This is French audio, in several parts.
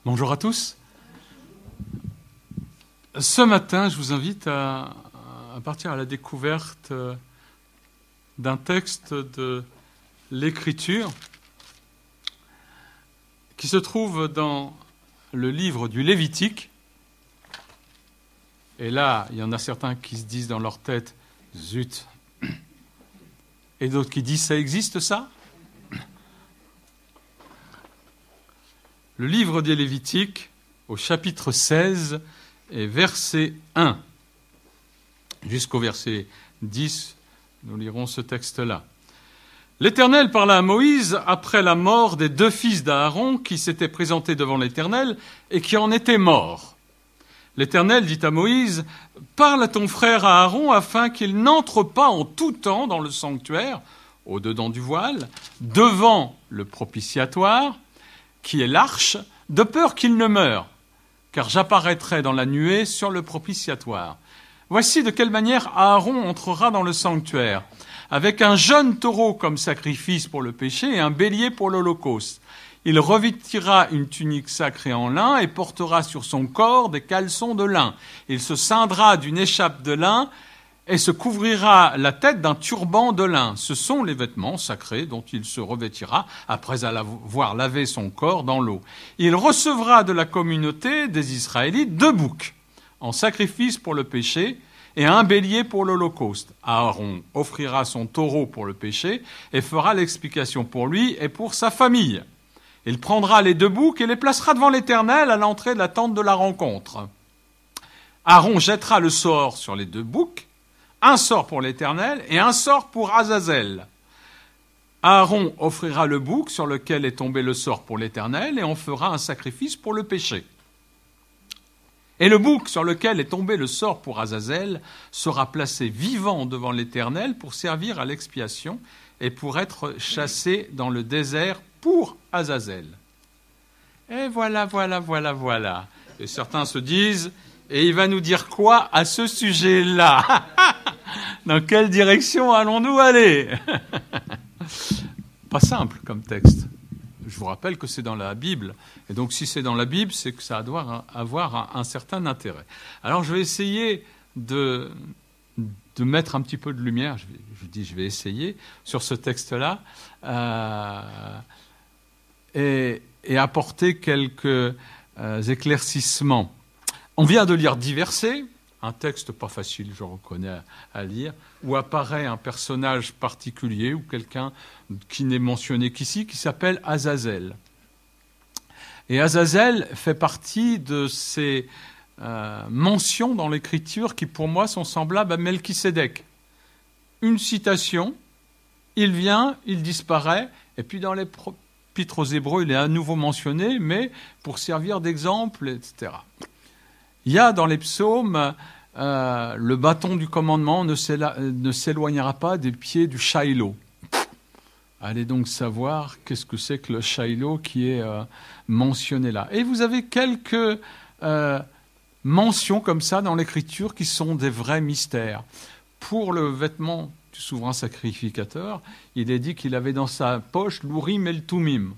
Bonjour à tous. Ce matin, je vous invite à partir à la découverte d'un texte de l'Écriture qui se trouve dans le livre du Lévitique. Et là, il y en a certains qui se disent dans leur tête « Zut !» et d'autres qui disent « Ça existe ça ?» Le livre des Lévitiques, au chapitre 16 et verset 1 jusqu'au verset 10, nous lirons ce texte-là. L'Éternel parla à Moïse après la mort des deux fils d'Aaron qui s'étaient présentés devant l'Éternel et qui en étaient morts. L'Éternel dit à Moïse, « Parle à ton frère Aaron afin qu'il n'entre pas en tout temps dans le sanctuaire, au-dedans du voile, devant le propitiatoire, qui est l'arche, de peur qu'il ne meure, car j'apparaîtrai dans la nuée sur le propitiatoire. Voici de quelle manière Aaron entrera dans le sanctuaire, avec un jeune taureau comme sacrifice pour le péché et un bélier pour l'holocauste. Il revêtira une tunique sacrée en lin et portera sur son corps des caleçons de lin. Il se ceindra d'une écharpe de lin et se couvrira la tête d'un turban de lin. Ce sont les vêtements sacrés dont il se revêtira après avoir lavé son corps dans l'eau. Il recevra de la communauté des Israélites 2 boucs en sacrifice pour le péché et un bélier pour l'holocauste. Aaron offrira son taureau pour le péché et fera l'expiation pour lui et pour sa famille. Il prendra les 2 boucs et les placera devant l'Éternel à l'entrée de la tente de la rencontre. Aaron jettera le sort sur les 2 boucs, un sort pour l'Éternel et un sort pour Azazel. Aaron offrira le bouc sur lequel est tombé le sort pour l'Éternel et en fera un sacrifice pour le péché. Et le bouc sur lequel est tombé le sort pour Azazel sera placé vivant devant l'Éternel pour servir à l'expiation et pour être chassé dans le désert pour Azazel. Et voilà. Et certains se disent, et il va nous dire quoi à ce sujet-là? Dans quelle direction allons-nous aller? Pas simple comme texte. Je vous rappelle que c'est dans la Bible. Et donc si c'est dans la Bible, c'est que ça doit avoir un certain intérêt. Alors je vais essayer de mettre un petit peu de lumière, je vais essayer, sur ce texte-là, et apporter quelques éclaircissements. On vient de lire 10 versets, un texte pas facile, je reconnais, à lire, où apparaît un personnage particulier ou quelqu'un qui n'est mentionné qu'ici, qui s'appelle Azazel. Et Azazel fait partie de ces mentions dans l'Écriture qui, pour moi, sont semblables à Melchisédek. Une citation, il vient, il disparaît, et puis dans les Épîtres aux Hébreux, il est à nouveau mentionné, mais pour servir d'exemple, etc. Il y a dans les psaumes, le bâton du commandement ne s'éloignera pas des pieds du Shiloh. Allez donc savoir qu'est-ce que c'est que le Shiloh qui est mentionné là. Et vous avez quelques mentions comme ça dans l'Écriture qui sont des vrais mystères. Pour le vêtement du souverain sacrificateur, il est dit qu'il avait dans sa poche l'Urim et le Thummim.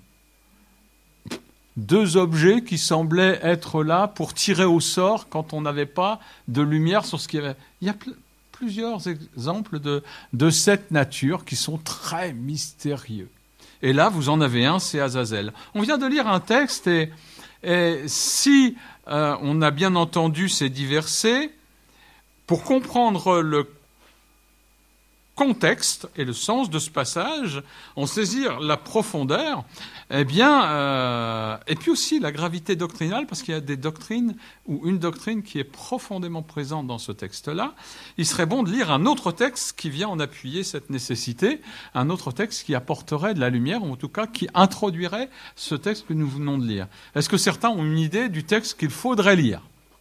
2 objets qui semblaient être là pour tirer au sort quand on n'avait pas de lumière sur ce qu'il y avait. Il y a plusieurs exemples de cette nature qui sont très mystérieux. Et là, vous en avez un, c'est Azazel. On vient de lire un texte et si on a bien entendu ces 10 versets, pour comprendre le contexte et le sens de ce passage, en saisir la profondeur, et puis aussi la gravité doctrinale, parce qu'il y a des doctrines, ou une doctrine qui est profondément présente dans ce texte-là. Il serait bon de lire un autre texte qui vient en appuyer cette nécessité, un autre texte qui apporterait de la lumière, ou en tout cas qui introduirait ce texte que nous venons de lire. Est-ce que certains ont une idée du texte qu'il faudrait lire?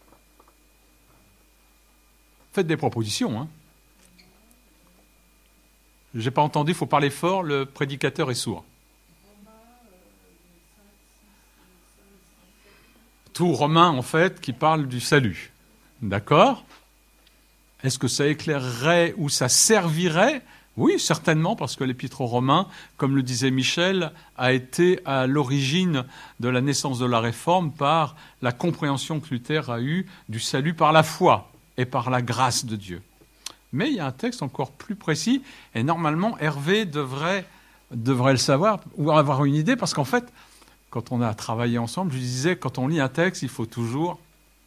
Faites des propositions, hein. J'ai pas entendu, il faut parler fort, le prédicateur est sourd. Tout Romain, en fait, qui parle du salut. D'accord? Est-ce que ça éclairerait ou ça servirait Oui, certainement, parce que l'Épître aux Romains, comme le disait Michel, a été à l'origine de la naissance de la Réforme par la compréhension que Luther a eue du salut par la foi et par la grâce de Dieu. Mais il y a un texte encore plus précis, et normalement Hervé devrait le savoir ou avoir une idée, parce qu'en fait, quand on a travaillé ensemble, je disais, quand on lit un texte, il faut toujours...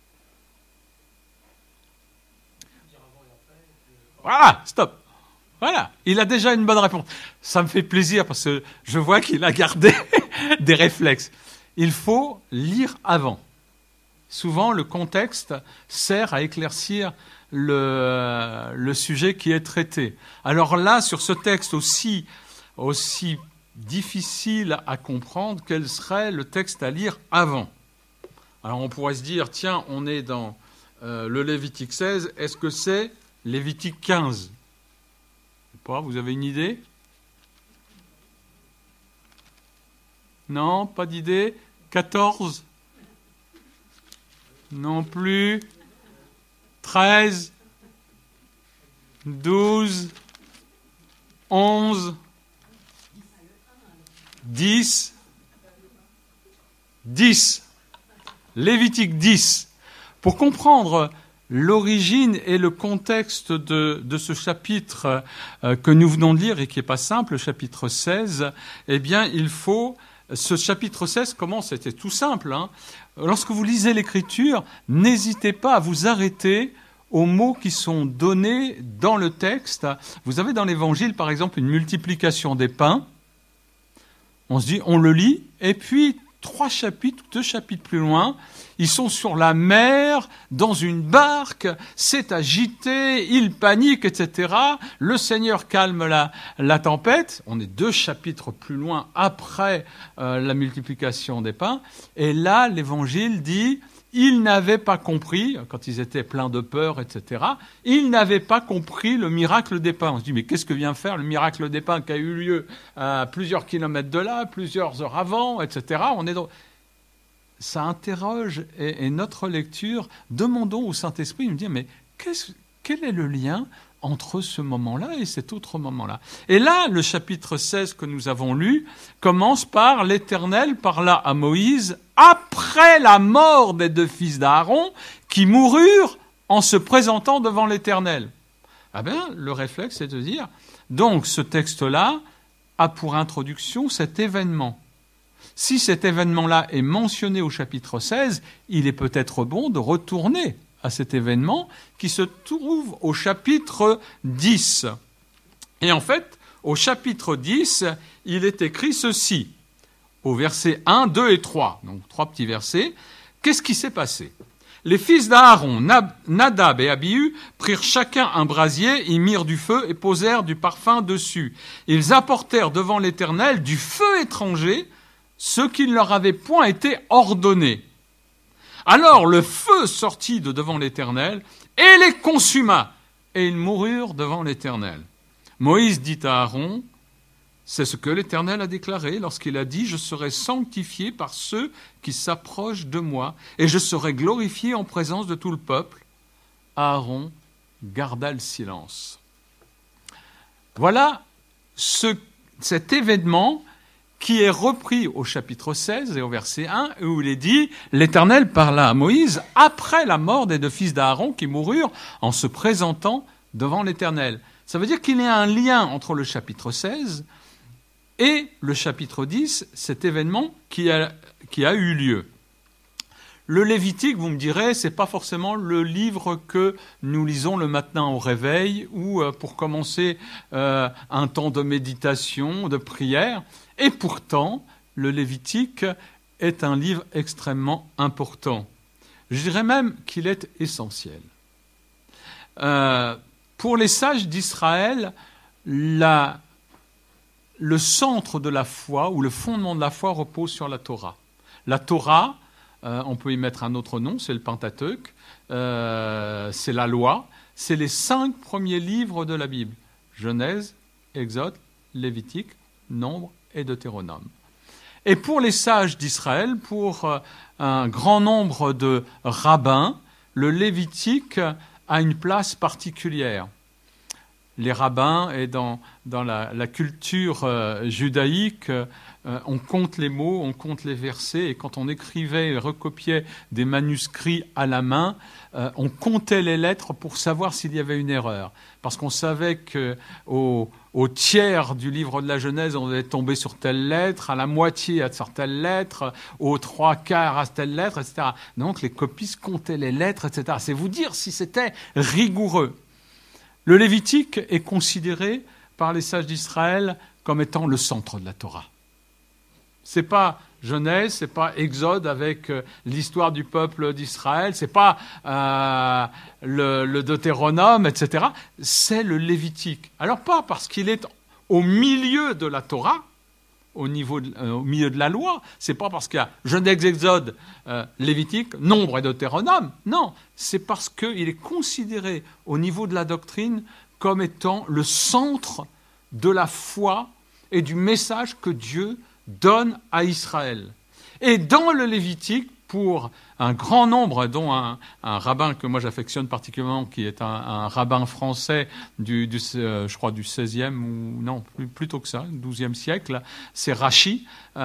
Voilà, stop. Voilà, il a déjà une bonne réponse. Ça me fait plaisir parce que je vois qu'il a gardé des réflexes. Il faut lire avant. Souvent, le contexte sert à éclaircir le sujet qui est traité. Alors là, sur ce texte aussi difficile à comprendre, quel serait le texte à lire avant? Alors on pourrait se dire, tiens, on est dans le Lévitique 16, est-ce que c'est Lévitique 15? Vous avez une idée? Non, pas d'idée. 14? Non plus. 13? 12? 11? 10? 10. Lévitique 10. Pour comprendre l'origine et le contexte de ce chapitre que nous venons de lire et qui n'est pas simple, le chapitre 16, eh bien, ce chapitre 16 commence, c'était tout simple, hein. Lorsque vous lisez l'Écriture, n'hésitez pas à vous arrêter aux mots qui sont donnés dans le texte. Vous avez dans l'Évangile, par exemple, une multiplication des pains. On se dit, on le lit, et puis 2 chapitres plus loin, ils sont sur la mer, dans une barque, c'est agité, ils paniquent, etc. Le Seigneur calme la tempête. On est 2 chapitres plus loin après la multiplication des pains. Et là, l'Évangile dit, ils n'avaient pas compris, quand ils étaient pleins de peur, etc., ils n'avaient pas compris le miracle des pains. On se dit, mais qu'est-ce que vient faire le miracle des pains qui a eu lieu à plusieurs kilomètres de là, plusieurs heures avant, etc. Ça interroge, et notre lecture, demandons au Saint-Esprit de nous dire, mais quel est le lien entre ce moment-là et cet autre moment-là? Et là, le chapitre 16 que nous avons lu commence par l'Éternel parla à Moïse après la mort des 2 fils d'Aaron qui moururent en se présentant devant l'Éternel. Ah bien, le réflexe, c'est de dire, donc ce texte-là a pour introduction cet événement. Si cet événement-là est mentionné au chapitre 16, il est peut-être bon de retourner à cet événement qui se trouve au chapitre 10. Et en fait, au chapitre 10, il est écrit ceci, au verset 1, 2 et 3, donc 3 petits versets. Qu'est-ce qui s'est passé? Les fils d'Aaron, Nadab et Abihu, prirent chacun un brasier, y mirent du feu et posèrent du parfum dessus. Ils apportèrent devant l'Éternel du feu étranger, ce qui ne leur avait point été ordonné. Alors le feu sortit de devant l'Éternel et les consuma, et ils moururent devant l'Éternel. Moïse dit à Aaron, c'est ce que l'Éternel a déclaré lorsqu'il a dit, je serai sanctifié par ceux qui s'approchent de moi, et je serai glorifié en présence de tout le peuple. Aaron garda le silence. Voilà cet événement qui est repris au chapitre 16 et au verset 1, où il est dit « L'Éternel parla à Moïse après la mort des 2 fils d'Aaron qui moururent en se présentant devant l'Éternel. » Ça veut dire qu'il y a un lien entre le chapitre 16 et le chapitre 10, cet événement qui a eu lieu. Le Lévitique, vous me direz, c'est pas forcément le livre que nous lisons le matin au réveil ou pour commencer un temps de méditation, de prière. Et pourtant, le Lévitique est un livre extrêmement important. Je dirais même qu'il est essentiel. Pour les sages d'Israël, le centre de la foi ou le fondement de la foi repose sur la Torah. La Torah, on peut y mettre un autre nom, c'est le Pentateuque, c'est la loi, c'est les 5 premiers livres de la Bible. Genèse, Exode, Lévitique, Nombre et Deutéronome. Et pour les sages d'Israël, pour un grand nombre de rabbins, le Lévitique a une place particulière. les rabbins et dans la culture judaïque, on compte les mots, on compte les versets, et quand on écrivait et recopiait des manuscrits à la main, on comptait les lettres pour savoir s'il y avait une erreur. Parce qu'on savait qu'au tiers du livre de la Genèse, on devait tomber sur telle lettre, à la moitié sur telle lettre, aux 3/4 à telle lettre, etc. Donc les copistes comptaient les lettres, etc. C'est vous dire si c'était rigoureux. Le Lévitique est considéré par les sages d'Israël comme étant le centre de la Torah. C'est pas Genèse, c'est pas Exode avec l'histoire du peuple d'Israël, c'est pas le Deutéronome, etc. C'est le Lévitique. Alors pas parce qu'il est au milieu de la Torah, au milieu de la loi, c'est pas parce qu'il y a Genèse, Exode, Lévitique, Nombre et Deutéronome, non, c'est parce qu'il est considéré au niveau de la doctrine comme étant le centre de la foi et du message que Dieu donne à Israël. Et dans le Lévitique, pour un grand nombre, dont un rabbin que moi j'affectionne particulièrement, qui est un rabbin français je crois du 16e, ou non, plutôt que ça, 12e siècle, c'est Rachi.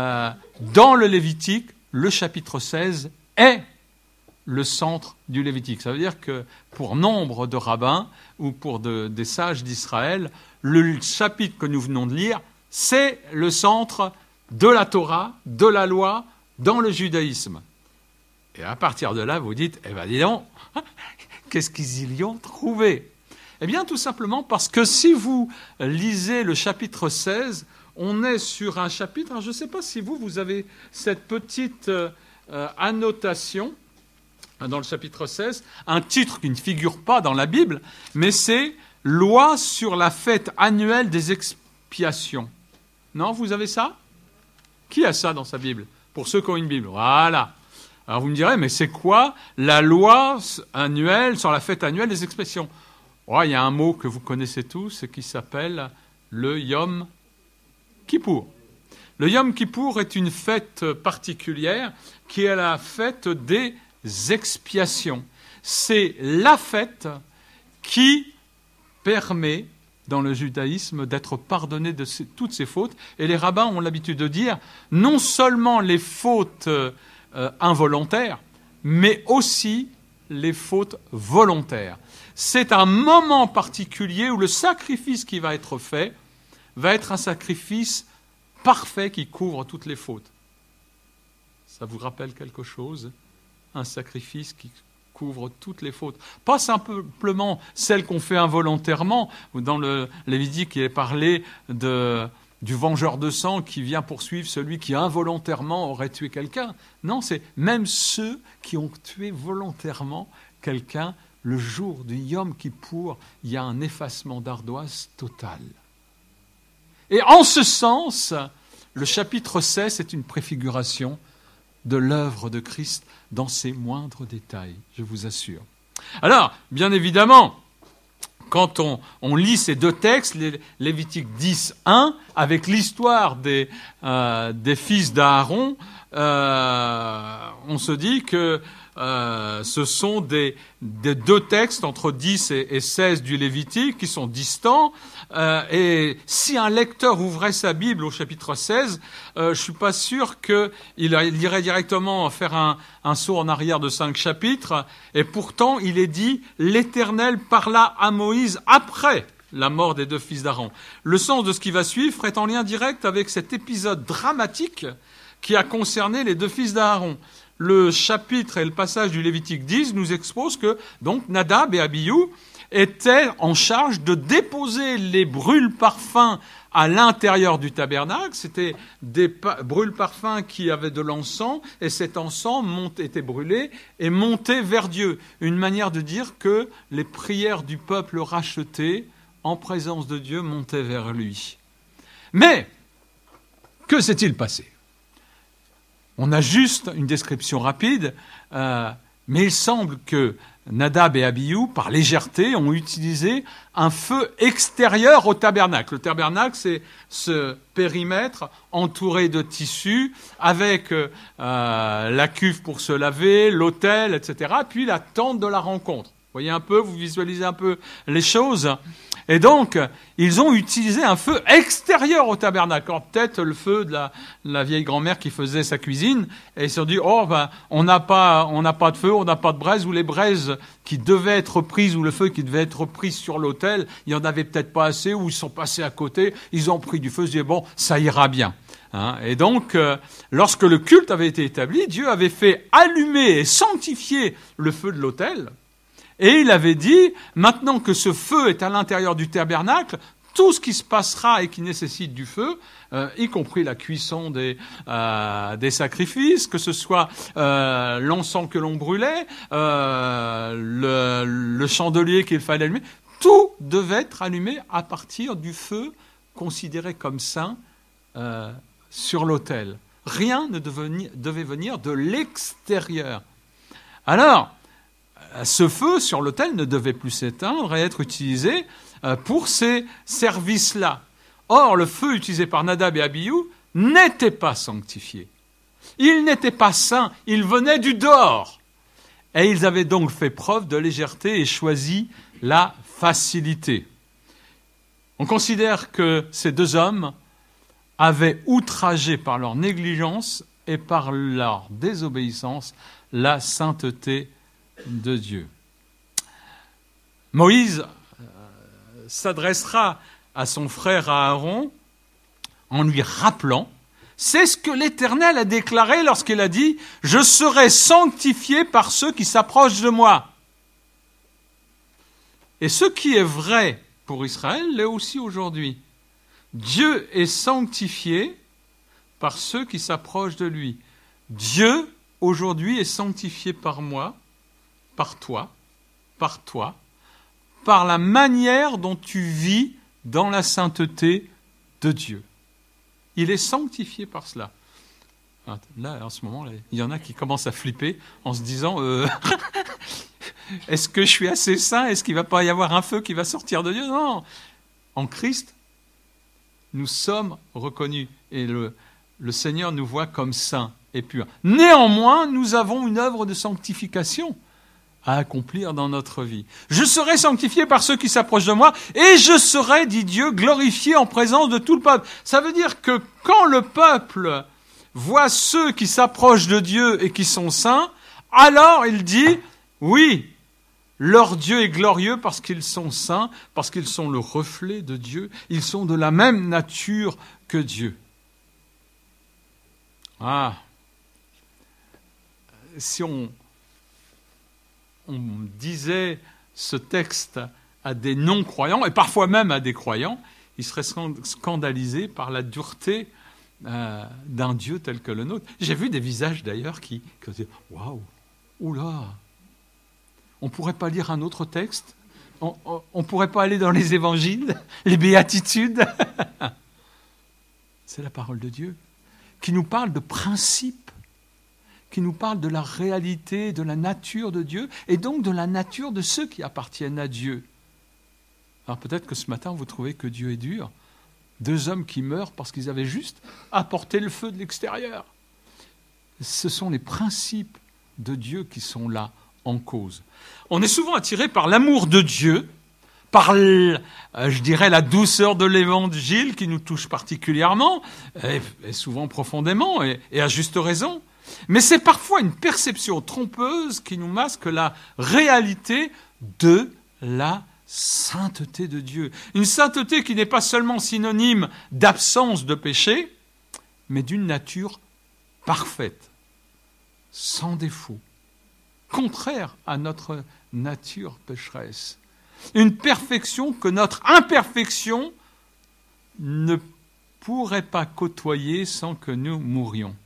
Dans le Lévitique, le chapitre 16 est le centre du Lévitique. Ça veut dire que pour nombre de rabbins ou pour des sages d'Israël, le chapitre que nous venons de lire, c'est le centre de la Torah, de la loi, dans le judaïsme. Et à partir de là, vous dites, eh bien dis donc, qu'est-ce qu'ils y ont trouvé ? Eh bien tout simplement parce que si vous lisez le chapitre 16, on est sur un chapitre, alors je ne sais pas si vous avez cette petite annotation dans le chapitre 16, un titre qui ne figure pas dans la Bible, mais c'est « Loi sur la fête annuelle des expiations ». Non, vous avez ça ? Qui a ça dans sa Bible ? Pour ceux qui ont une Bible. Voilà. Alors vous me direz, mais c'est quoi la loi annuelle sur la fête annuelle des expiations ? Oh, il y a un mot que vous connaissez tous qui s'appelle le Yom Kippour. Le Yom Kippour est une fête particulière qui est la fête des expiations. C'est la fête qui permet dans le judaïsme d'être pardonné de toutes ses fautes. Et les rabbins ont l'habitude de dire non seulement les fautes involontaires, mais aussi les fautes volontaires. C'est un moment particulier où le sacrifice qui va être fait va être un sacrifice parfait qui couvre toutes les fautes. Ça vous rappelle quelque chose ? Un sacrifice qui couvre toutes les fautes. Pas simplement celles qu'on fait involontairement, ou dans le Lévitique il est parlé du vengeur de sang qui vient poursuivre celui qui involontairement aurait tué quelqu'un. Non, c'est même ceux qui ont tué volontairement quelqu'un, le jour du Yom Kippour, il y a un effacement d'ardoise total. Et en ce sens, le chapitre 16 est une préfiguration de l'œuvre de Christ dans ses moindres détails, je vous assure. Alors, bien évidemment, quand on lit ces deux textes, Lévitique 10:1, avec l'histoire des fils d'Aaron, on se dit que ce sont des deux textes entre 10 et 16 du Lévitique qui sont distants. Et si un lecteur ouvrait sa Bible au chapitre 16, je ne suis pas sûr qu'il irait directement faire un saut en arrière de 5 chapitres. Et pourtant, il est dit « L'Éternel parla à Moïse après la mort des deux fils d'Aaron ». Le sens de ce qui va suivre est en lien direct avec cet épisode dramatique qui a concerné les deux fils d'Aaron. Le chapitre et le passage du Lévitique 10 nous exposent que donc Nadab et Abihu étaient en charge de déposer les brûle-parfums à l'intérieur du tabernacle. C'était des brûle-parfums qui avaient de l'encens, et cet encens était brûlé et montait vers Dieu. Une manière de dire que les prières du peuple racheté, en présence de Dieu, montaient vers lui. Mais, que s'est-il passé ? On a juste une description rapide, mais il semble que Nadab et Abihu, par légèreté, ont utilisé un feu extérieur au tabernacle. Le tabernacle, c'est ce périmètre entouré de tissus, avec la cuve pour se laver, l'autel, etc., puis la tente de la rencontre. voyez un peu, vous visualisez un peu les choses. Et donc, ils ont utilisé un feu extérieur au tabernacle. Alors, peut-être le feu de la vieille grand-mère qui faisait sa cuisine. Et ils se sont dit, on n'a pas de feu, on n'a pas de braise, ou les braises qui devaient être prises, ou le feu qui devait être pris sur l'autel, il n'y en avait peut-être pas assez, ou ils sont passés à côté, ils ont pris du feu, ils se disaient, bon, ça ira bien. Et donc, lorsque le culte avait été établi, Dieu avait fait allumer et sanctifier le feu de l'autel. Et il avait dit, maintenant que ce feu est à l'intérieur du tabernacle, tout ce qui se passera et qui nécessite du feu, y compris la cuisson des sacrifices, que ce soit l'encens que l'on brûlait, le chandelier qu'il fallait allumer, tout devait être allumé à partir du feu considéré comme saint sur l'autel. Rien ne devait venir de l'extérieur. Alors, ce feu sur l'autel ne devait plus s'éteindre et être utilisé pour ces services-là. Or, le feu utilisé par Nadab et Abihu n'était pas sanctifié. Il n'était pas saint, il venait du dehors. Et ils avaient donc fait preuve de légèreté et choisi la facilité. On considère que ces deux hommes avaient outragé par leur négligence et par leur désobéissance la sainteté de Dieu. Moïse s'adressera à son frère Aaron en lui rappelant, c'est ce que l'Éternel a déclaré lorsqu'il a dit « Je serai sanctifié par ceux qui s'approchent de moi ». Et ce qui est vrai pour Israël l'est aussi aujourd'hui. Dieu est sanctifié par ceux qui s'approchent de lui. Dieu, aujourd'hui, est sanctifié par moi, par toi, par la manière dont tu vis dans la sainteté de Dieu. Il est sanctifié par cela. Là, en ce moment, il y en a qui commencent à flipper en se disant est-ce que je suis assez saint? Est-ce qu'il ne va pas y avoir un feu qui va sortir de Dieu? Non. En Christ, nous sommes reconnus et le Seigneur nous voit comme saints et purs. Néanmoins, nous avons une œuvre de sanctification à accomplir dans notre vie. Je serai sanctifié par ceux qui s'approchent de moi et je serai, dit Dieu, glorifié en présence de tout le peuple. Ça veut dire que quand le peuple voit ceux qui s'approchent de Dieu et qui sont saints, alors il dit, oui, leur Dieu est glorieux parce qu'ils sont saints, parce qu'ils sont le reflet de Dieu, ils sont de la même nature que Dieu. Si on disait ce texte à des non-croyants, et parfois même à des croyants, ils seraient scandalisés par la dureté d'un Dieu tel que le nôtre. J'ai vu des visages d'ailleurs qui disaient « Waouh, oula !» On ne pourrait pas lire un autre texte? On ne pourrait pas aller dans les évangiles, les béatitudes? C'est la parole de Dieu qui nous parle de principes, qui nous parle de la réalité, de la nature de Dieu, et donc de la nature de ceux qui appartiennent à Dieu. Alors peut-être que ce matin, vous trouvez que Dieu est dur. Deux hommes qui meurent parce qu'ils avaient juste apporté le feu de l'extérieur. Ce sont les principes de Dieu qui sont là en cause. On est souvent attiré par l'amour de Dieu, par, je dirais, la douceur de l'évangile qui nous touche particulièrement, et souvent profondément, et à juste raison. Mais c'est parfois une perception trompeuse qui nous masque la réalité de la sainteté de Dieu. Une sainteté qui n'est pas seulement synonyme d'absence de péché, mais d'une nature parfaite, sans défaut, contraire à notre nature pécheresse. Une perfection que notre imperfection ne pourrait pas côtoyer sans que nous mourions.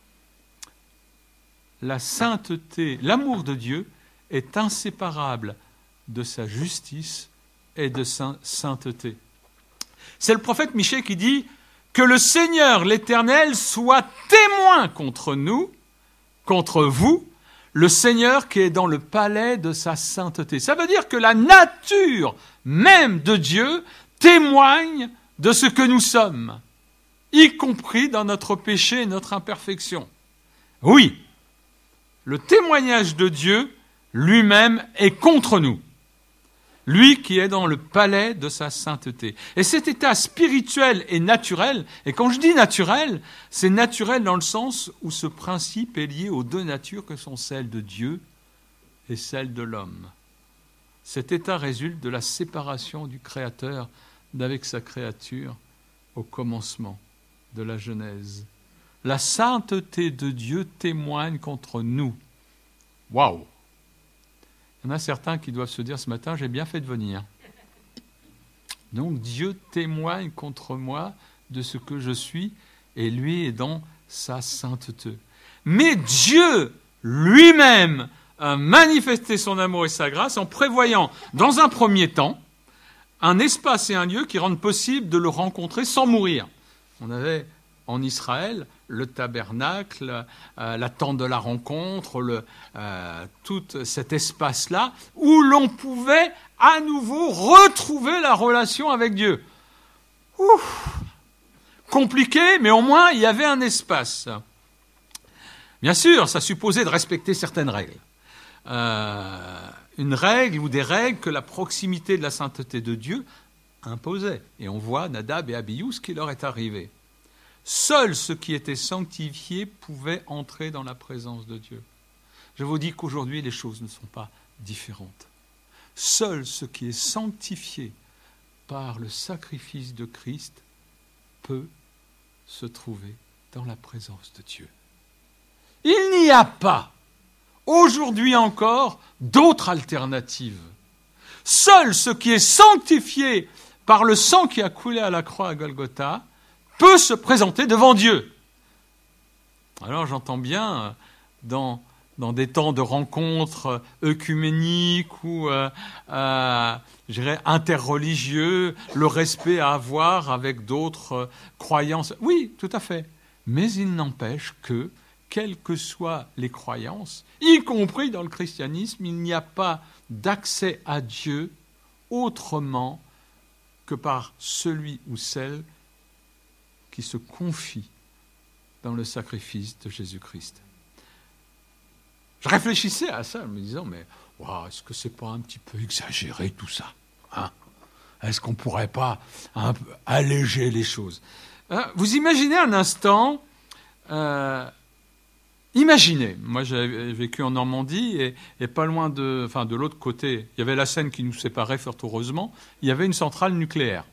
La sainteté, l'amour de Dieu est inséparable de sa justice et de sa sainteté. C'est le prophète Michée qui dit « Que le Seigneur, l'Éternel, soit témoin contre nous, contre vous, le Seigneur qui est dans le palais de sa sainteté. » Ça veut dire que la nature même de Dieu témoigne de ce que nous sommes, y compris dans notre péché et notre imperfection. Oui, le témoignage de Dieu lui-même est contre nous. Lui qui est dans le palais de sa sainteté. Et cet état spirituel et naturel, et quand je dis naturel, c'est naturel dans le sens où ce principe est lié aux deux natures que sont celles de Dieu et celles de l'homme. Cet état résulte de la séparation du Créateur d'avec sa créature au commencement de la Genèse. La sainteté de Dieu témoigne contre nous. Waouh! Il y en a certains qui doivent se dire ce matin, j'ai bien fait de venir. Donc Dieu témoigne contre moi de ce que je suis et lui est dans sa sainteté. Mais Dieu lui-même a manifesté son amour et sa grâce en prévoyant dans un premier temps un espace et un lieu qui rendent possible de le rencontrer sans mourir. On avait en Israël le tabernacle, la tente de la rencontre, tout cet espace-là où l'on pouvait à nouveau retrouver la relation avec Dieu. Compliqué, mais au moins il y avait un espace. Bien sûr, ça supposait de respecter certaines règles. Une règle ou des règles que la proximité de la sainteté de Dieu imposait. Et on voit Nadab et Abihu ce qui leur est arrivé. Seuls ceux qui étaient sanctifiés pouvaient entrer dans la présence de Dieu. Je vous dis qu'aujourd'hui, les choses ne sont pas différentes. Seul ce qui est sanctifié par le sacrifice de Christ peut se trouver dans la présence de Dieu. Il n'y a pas, aujourd'hui encore, d'autre alternative. Seul ce qui est sanctifié par le sang qui a coulé à la croix à Golgotha peut se présenter devant Dieu. Alors j'entends bien dans des temps de rencontres œcuméniques ou je dirais interreligieux, le respect à avoir avec d'autres croyances. Oui, tout à fait. Mais il n'empêche que, quelles que soient les croyances, y compris dans le christianisme, il n'y a pas d'accès à Dieu autrement que par celui ou celle qui se confie dans le sacrifice de Jésus-Christ. Je réfléchissais à ça en me disant, mais est-ce que c'est pas un petit peu exagéré tout ça, hein? Est-ce qu'on ne pourrait pas un peu alléger les choses? Vous imaginez un instant, imaginez, moi j'ai vécu en Normandie et pas loin de l'autre côté, il y avait la Seine qui nous séparait fort heureusement, il y avait une centrale nucléaire.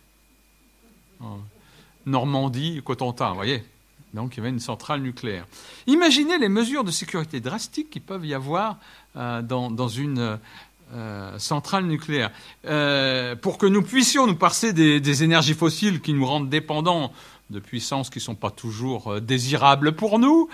Normandie, Cotentin, vous voyez. Donc il y avait une centrale nucléaire. Imaginez les mesures de sécurité drastiques qui peuvent y avoir dans une centrale nucléaire. Pour que nous puissions nous passer des énergies fossiles qui nous rendent dépendants de puissances qui ne sont pas toujours désirables pour nous,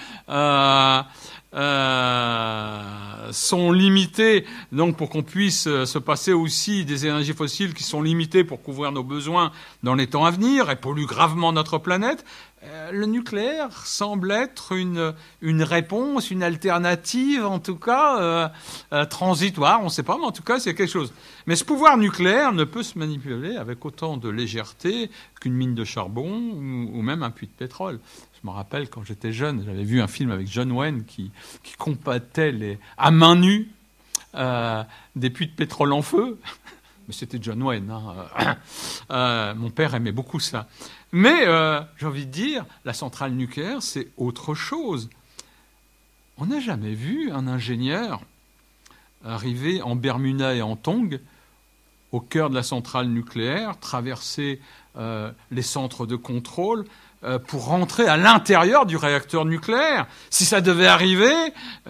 sont limitées, donc pour qu'on puisse se passer aussi des énergies fossiles qui sont limitées pour couvrir nos besoins dans les temps à venir et polluent gravement notre planète. Le nucléaire semble être une réponse, une alternative, en tout cas transitoire, on ne sait pas, mais en tout cas c'est quelque chose. Mais ce pouvoir nucléaire ne peut se manipuler avec autant de légèreté qu'une mine de charbon ou même un puits de pétrole. Je me rappelle quand j'étais jeune, j'avais vu un film avec John Wayne qui combattait à main nue des puits de pétrole en feu. Mais c'était John Wayne. Mon père aimait beaucoup ça. Mais j'ai envie de dire, la centrale nucléaire, c'est autre chose. On n'a jamais vu un ingénieur arriver en Bermuda et en tongs au cœur de la centrale nucléaire, traverser les centres de contrôle pour rentrer à l'intérieur du réacteur nucléaire. Si ça devait arriver,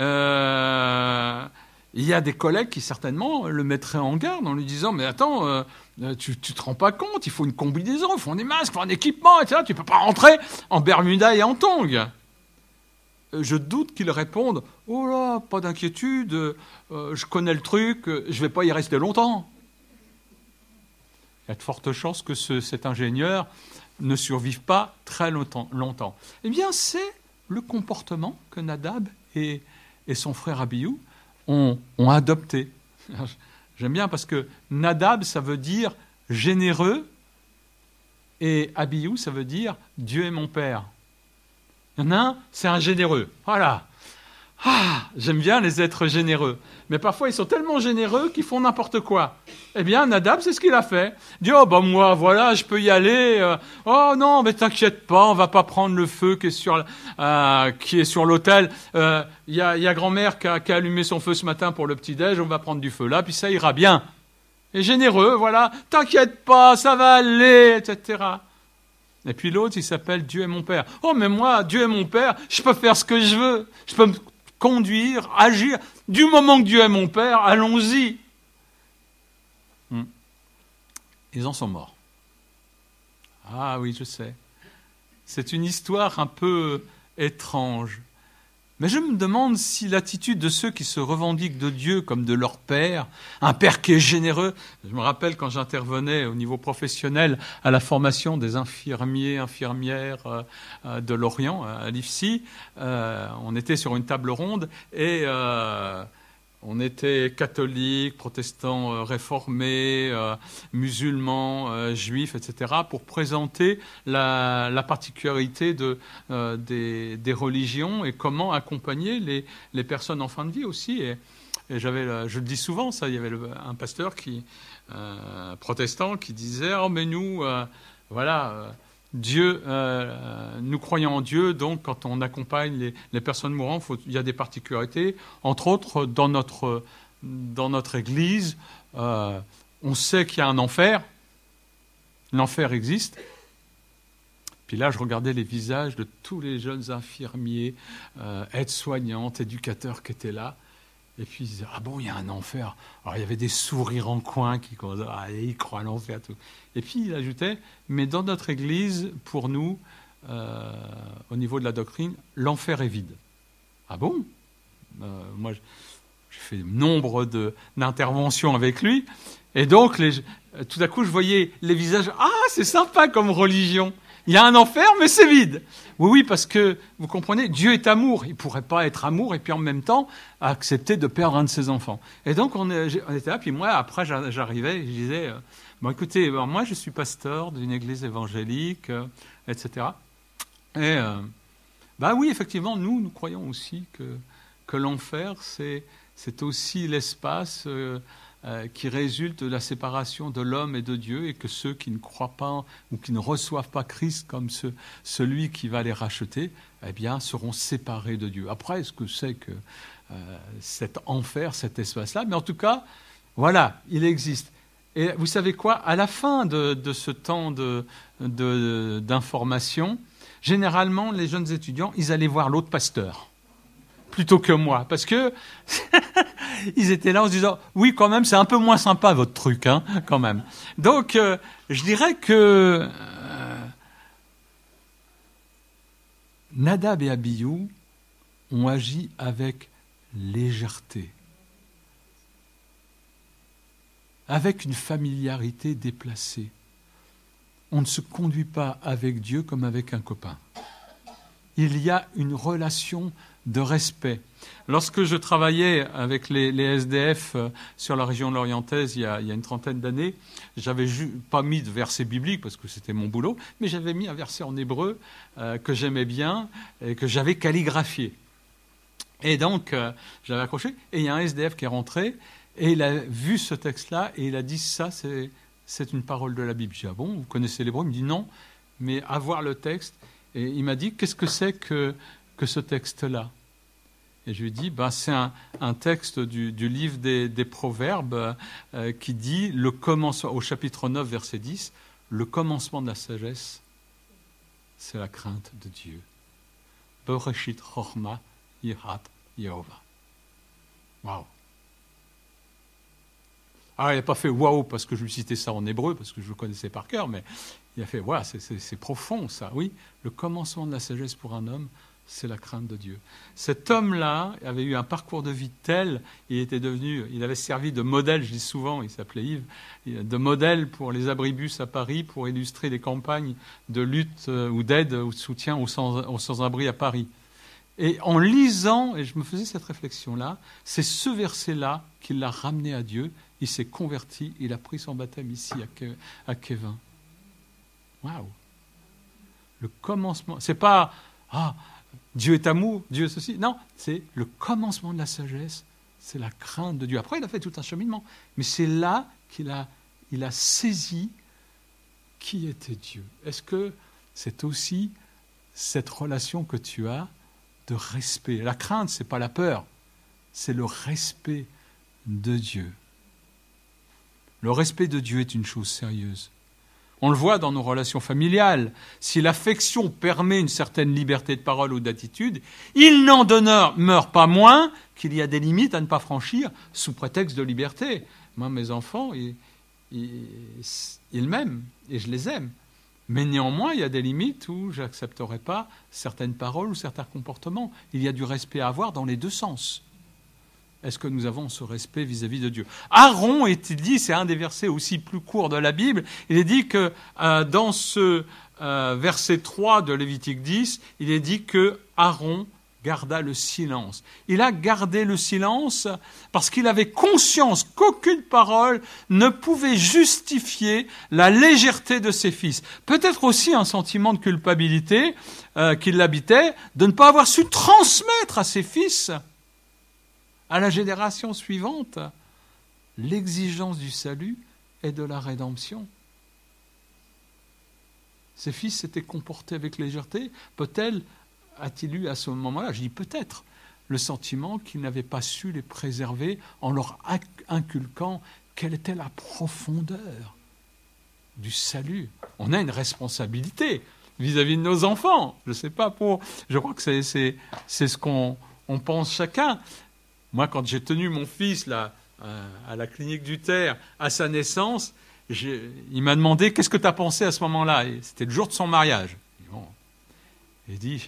il y a des collègues qui certainement le mettraient en garde en lui disant « Mais attends, tu te rends pas compte, il faut une combinaison, il faut des masques, il faut un équipement, etc. Tu peux pas rentrer en Bermuda et en tongs. » Je doute qu'ils répondent « Oh là, pas d'inquiétude, je connais le truc, je vais pas y rester longtemps. » Il y a de fortes chances que cet ingénieur ne survive pas très longtemps. Eh bien, c'est le comportement que Nadab et son frère Abihu ont adopté. J'aime bien parce que Nadab, ça veut dire généreux, et Abihu, ça veut dire Dieu est mon père. Il y en a un, c'est un généreux. Voilà. Ah, j'aime bien les êtres généreux. Mais parfois, ils sont tellement généreux qu'ils font n'importe quoi. Eh bien, Nadab, c'est ce qu'il a fait. Il dit, oh, bah, moi, voilà, je peux y aller. Oh, non, mais t'inquiète pas, on va pas prendre le feu qui est sur l'autel. Il y a grand-mère qui a allumé son feu ce matin pour le petit-déj, on va prendre du feu là, puis ça ira bien. Et généreux, voilà. T'inquiète pas, ça va aller, etc. Et puis l'autre, il s'appelle Dieu est mon Père. Oh, mais moi, Dieu est mon Père, je peux faire ce que je veux. Je peux me conduire, agir. Du moment que Dieu est mon Père, allons-y. Ils en sont morts. Ah oui, je sais. C'est une histoire un peu étrange. Mais je me demande si l'attitude de ceux qui se revendiquent de Dieu comme de leur Père, un Père qui est généreux, je me rappelle quand j'intervenais au niveau professionnel à la formation des infirmiers, infirmières de l'Orient, à l'IFSI, on était sur une table ronde et on était catholiques, protestants réformés, musulmans, juifs, etc., pour présenter la particularité des religions et comment accompagner les personnes en fin de vie aussi. Et je le dis souvent, ça, il y avait un pasteur protestant qui disait « Oh, mais nous, voilà... Dieu, nous croyons en Dieu, donc quand on accompagne les personnes mourantes, il y a des particularités. Entre autres, dans notre Église, on sait qu'il y a un enfer. L'enfer existe. Puis là, je regardais les visages de tous les jeunes infirmiers, aides-soignantes, éducateurs qui étaient là. Et puis ils disaient, ah bon, il y a un enfer. Alors il y avait des sourires en coin qui disaient, ah, ils croient à l'enfer. Tout. Et puis il ajoutait, mais dans notre Église, pour nous, au niveau de la doctrine, l'enfer est vide. Ah bon? Moi, j'ai fait nombre d'interventions avec lui. Et donc, tout à coup, je voyais les visages, ah, c'est sympa comme religion. Il y a un enfer, mais c'est vide. Oui, parce que, vous comprenez, Dieu est amour. Il ne pourrait pas être amour et puis en même temps accepter de perdre un de ses enfants. Et donc, on était là. Puis moi, après, j'arrivais et je disais, bon, écoutez, moi, je suis pasteur d'une église évangélique, etc. Et, bah oui, effectivement, nous croyons aussi que l'enfer, c'est aussi l'espace qui résulte de la séparation de l'homme et de Dieu, et que ceux qui ne croient pas ou qui ne reçoivent pas Christ comme celui qui va les racheter, eh bien, seront séparés de Dieu. Après, est-ce que c'est que cet enfer, cet espace-là? Mais en tout cas, voilà, il existe. Et vous savez quoi? À la fin de ce temps d'information, généralement, les jeunes étudiants, ils allaient voir l'autre pasteur plutôt que moi, parce que ils étaient là en se disant « Oui, quand même, c'est un peu moins sympa votre truc, hein, quand même. » Donc, je dirais que Nadab et Abihu ont agi avec légèreté, avec une familiarité déplacée. On ne se conduit pas avec Dieu comme avec un copain. Il y a une relation de respect. Lorsque je travaillais avec les SDF sur la région lorientaise il y a une trentaine d'années, j'avais pas mis de verset biblique parce que c'était mon boulot, mais j'avais mis un verset en hébreu que j'aimais bien et que j'avais calligraphié. Et donc, j'avais accroché, et il y a un SDF qui est rentré, et il a vu ce texte-là, et il a dit, ça, c'est une parole de la Bible. J'ai dit, ah bon, vous connaissez l'hébreu? Il me dit, non, mais à voir le texte. Et il m'a dit, qu'est-ce que c'est que ce texte-là? Et je lui ai dit, c'est un texte du livre des Proverbes qui dit, au chapitre 9, verset 10, le commencement de la sagesse, c'est la crainte de Dieu. Bereshit chorma yirat Yehovah. Waouh! Ah, il n'a pas fait waouh parce que je lui citais ça en hébreu, parce que je le connaissais par cœur, mais il a fait, voilà, c'est profond ça. Oui, le commencement de la sagesse pour un homme, c'est la crainte de Dieu. Cet homme-là avait eu un parcours de vie tel, il avait servi de modèle, je dis souvent, il s'appelait Yves, de modèle pour les abribus à Paris, pour illustrer les campagnes de lutte ou d'aide ou de soutien aux sans-abri à Paris. Et en lisant, et je me faisais cette réflexion-là, c'est ce verset-là qui l'a ramené à Dieu. Il s'est converti, il a pris son baptême ici à Kévin. Waouh! Le commencement, c'est pas Dieu est amour, Dieu est ceci. Non, c'est le commencement de la sagesse, c'est la crainte de Dieu. Après, il a fait tout un cheminement, mais c'est là qu'il a saisi qui était Dieu. Est-ce que c'est aussi cette relation que tu as de respect? La crainte, ce n'est pas la peur, c'est le respect de Dieu. Le respect de Dieu est une chose sérieuse. On le voit dans nos relations familiales. Si l'affection permet une certaine liberté de parole ou d'attitude, il n'en demeure pas moins qu'il y a des limites à ne pas franchir sous prétexte de liberté. Moi, mes enfants, ils m'aiment et je les aime. Mais néanmoins, il y a des limites où je n'accepterai pas certaines paroles ou certains comportements. Il y a du respect à avoir dans les deux sens. Est-ce que nous avons ce respect vis-à-vis de Dieu? Aaron est dit, c'est un des versets aussi plus courts de la Bible, il est dit que dans ce verset 3 de Lévitique 10, il est dit que Aaron garda le silence. Il a gardé le silence parce qu'il avait conscience qu'aucune parole ne pouvait justifier la légèreté de ses fils. Peut-être aussi un sentiment de culpabilité qui l'habitait, de ne pas avoir su transmettre à ses fils, à la génération suivante, l'exigence du salut et de la rédemption. Ses fils s'étaient comportés avec légèreté. Peut-être a-t-il eu à ce moment-là, je dis peut-être, le sentiment qu'il n'avait pas su les préserver en leur inculquant quelle était la profondeur du salut. On a une responsabilité vis-à-vis de nos enfants. Je sais pas je crois que c'est ce qu'on pense chacun. Moi, quand j'ai tenu mon fils là, à la clinique du Terre, à sa naissance, il m'a demandé « Qu'est-ce que tu as pensé à ce moment-là » Et c'était le jour de son mariage. Il dit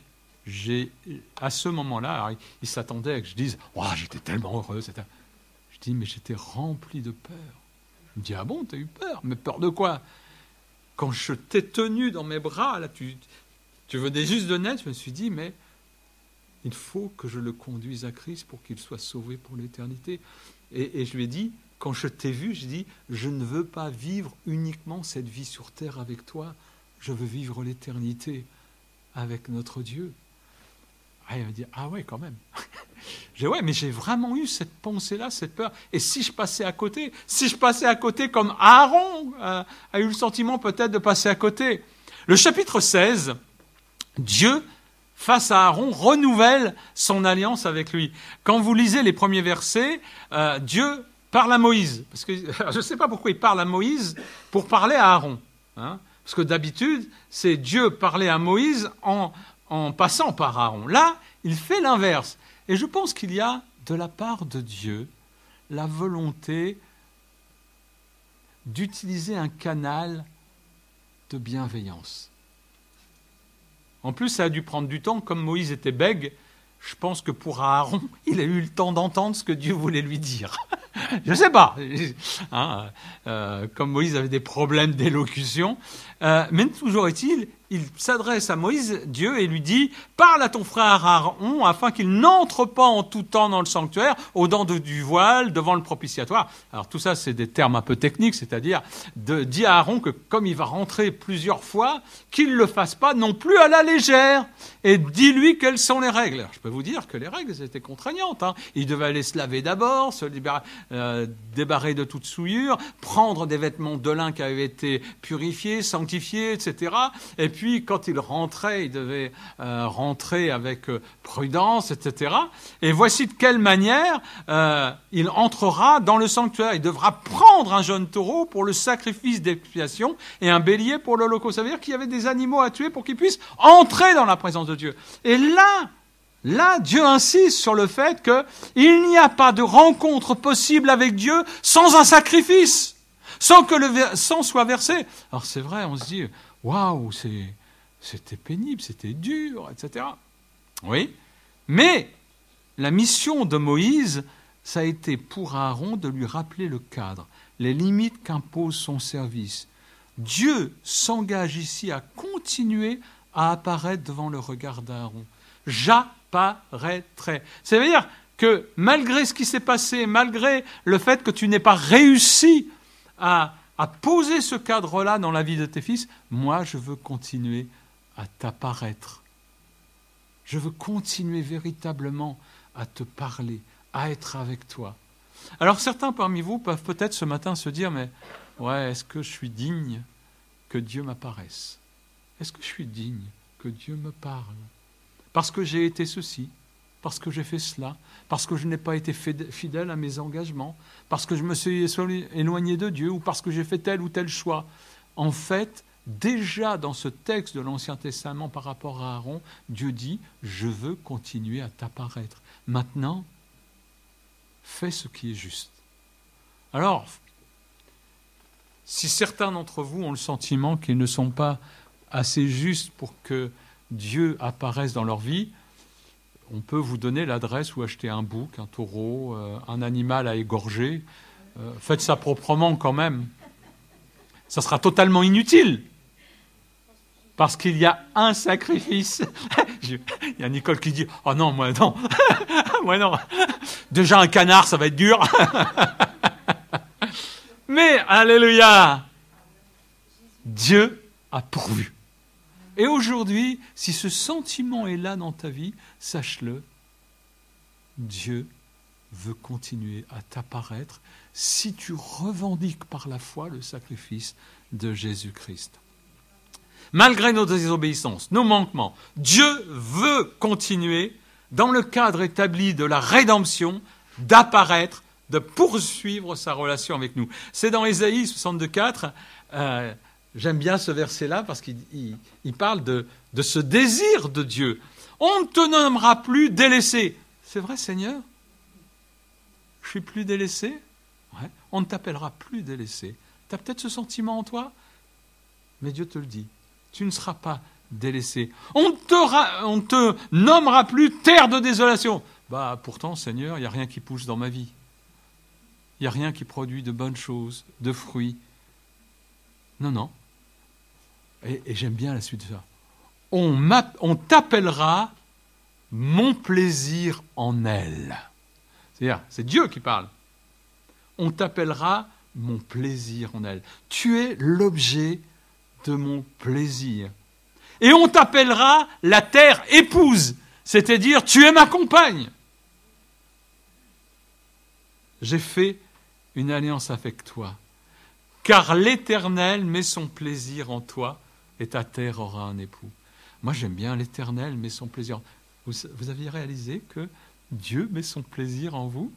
« À ce moment-là, il s'attendait à que je dise « Oh, j'étais tellement heureux. » Je dis « Mais j'étais rempli de peur. » Il me dit « Ah bon, tu as eu peur? Mais peur de quoi ?» Quand je t'ai tenu dans mes bras, là, tu venais juste de naître, je me suis dit « Mais... il faut que je le conduise à Christ pour qu'il soit sauvé pour l'éternité. » Et je lui ai dit, quand je t'ai vu, je dis, je ne veux pas vivre uniquement cette vie sur terre avec toi, je veux vivre l'éternité avec notre Dieu. Ah, il m'a dit, ah ouais, quand même. J'ai dit, ouais, mais j'ai vraiment eu cette pensée-là, cette peur. Et si je passais à côté comme Aaron a eu le sentiment peut-être de passer à côté. Le chapitre 16, Dieu, face à Aaron, renouvelle son alliance avec lui. Quand vous lisez les premiers versets, Dieu parle à Moïse. Parce que je ne sais pas pourquoi il parle à Moïse pour parler à Aaron. Hein, parce que d'habitude, c'est Dieu parler à Moïse en passant par Aaron. Là, il fait l'inverse. Et je pense qu'il y a, de la part de Dieu, la volonté d'utiliser un canal de bienveillance. En plus, ça a dû prendre du temps. Comme Moïse était bègue, je pense que pour Aaron, il a eu le temps d'entendre ce que Dieu voulait lui dire. Je ne sais pas. Hein, comme Moïse avait des problèmes d'élocution. Mais toujours est-il, il s'adresse à Moïse, Dieu, et lui dit « Parle à ton frère Aaron afin qu'il n'entre pas en tout temps dans le sanctuaire, au dents du voile, devant le propitiatoire. » Alors tout ça, c'est des termes un peu techniques, c'est-à-dire dis à Aaron que comme il va rentrer plusieurs fois, qu'il ne le fasse pas non plus à la légère. Et dis-lui quelles sont les règles. Alors, je peux vous dire que les règles étaient contraignantes. Hein. Il devait aller se laver d'abord, se débarrer de toute souillure, prendre des vêtements de lin qui avaient été purifiés, sanctifiés, etc. Et puis, quand il rentrait, il devait rentrer avec prudence, etc. Et voici de quelle manière il entrera dans le sanctuaire. Il devra prendre un jeune taureau pour le sacrifice d'expiation et un bélier pour l'holocauste. Ça veut dire qu'il y avait des animaux à tuer pour qu'il puisse entrer dans la présence de Dieu. Et là, Dieu insiste sur le fait qu'il n'y a pas de rencontre possible avec Dieu sans un sacrifice, sans que le sang soit versé. Alors c'est vrai, on se dit, waouh, c'était pénible, c'était dur, etc. Oui, mais la mission de Moïse, ça a été pour Aaron de lui rappeler le cadre, les limites qu'impose son service. Dieu s'engage ici à continuer à apparaître devant le regard d'Aaron. J'apparaîtrai. Ça veut dire que malgré ce qui s'est passé, malgré le fait que tu n'aies pas réussi à poser ce cadre-là dans la vie de tes fils, moi je veux continuer à t'apparaître. Je veux continuer véritablement à te parler, à être avec toi. Alors certains parmi vous peuvent peut-être ce matin se dire, mais ouais, est-ce que je suis digne que Dieu m'apparaisse? Est-ce que je suis digne que Dieu me parle? Parce que j'ai été ceci, parce que j'ai fait cela, parce que je n'ai pas été fidèle à mes engagements, parce que je me suis éloigné de Dieu ou parce que j'ai fait tel ou tel choix. En fait, déjà dans ce texte de l'Ancien Testament par rapport à Aaron, Dieu dit « Je veux continuer à t'apparaître. Maintenant, fais ce qui est juste. » Alors, si certains d'entre vous ont le sentiment qu'ils ne sont pas assez justes pour que Dieu apparaisse dans leur vie, on peut vous donner l'adresse où acheter un bouc, un taureau, un animal à égorger. Faites ça proprement quand même. Ça sera totalement inutile. Parce qu'il y a un sacrifice. Il y a Nicole qui dit « Oh non, moi non. Moi non. Déjà un canard, ça va être dur. » Mais, alléluia, Dieu a pourvu. Et aujourd'hui, si ce sentiment est là dans ta vie, sache-le, Dieu veut continuer à t'apparaître si tu revendiques par la foi le sacrifice de Jésus-Christ. Malgré nos désobéissances, nos manquements, Dieu veut continuer, dans le cadre établi de la rédemption, d'apparaître, de poursuivre sa relation avec nous. C'est dans Ésaïe 62,4, j'aime bien ce verset-là parce qu'il parle de ce désir de Dieu. On ne te nommera plus délaissé. C'est vrai, Seigneur? Je suis plus délaissé? Ouais. On ne t'appellera plus délaissé. Tu as peut-être ce sentiment en toi, mais Dieu te le dit. Tu ne seras pas délaissé. On ne te nommera plus terre de désolation. Bah, pourtant, Seigneur, il n'y a rien qui pousse dans ma vie. Il n'y a rien qui produit de bonnes choses, de fruits. Non, non. Et j'aime bien la suite de ça. On t'appellera mon plaisir en elle. C'est-à-dire, c'est Dieu qui parle. On t'appellera mon plaisir en elle. Tu es l'objet de mon plaisir. Et on t'appellera la terre épouse, c'est-à-dire tu es ma compagne. J'ai fait une alliance avec toi, car l'Éternel met son plaisir en toi et ta terre aura un époux. Moi j'aime bien l'Éternel met son plaisir. Vous aviez réalisé que Dieu met son plaisir en vous?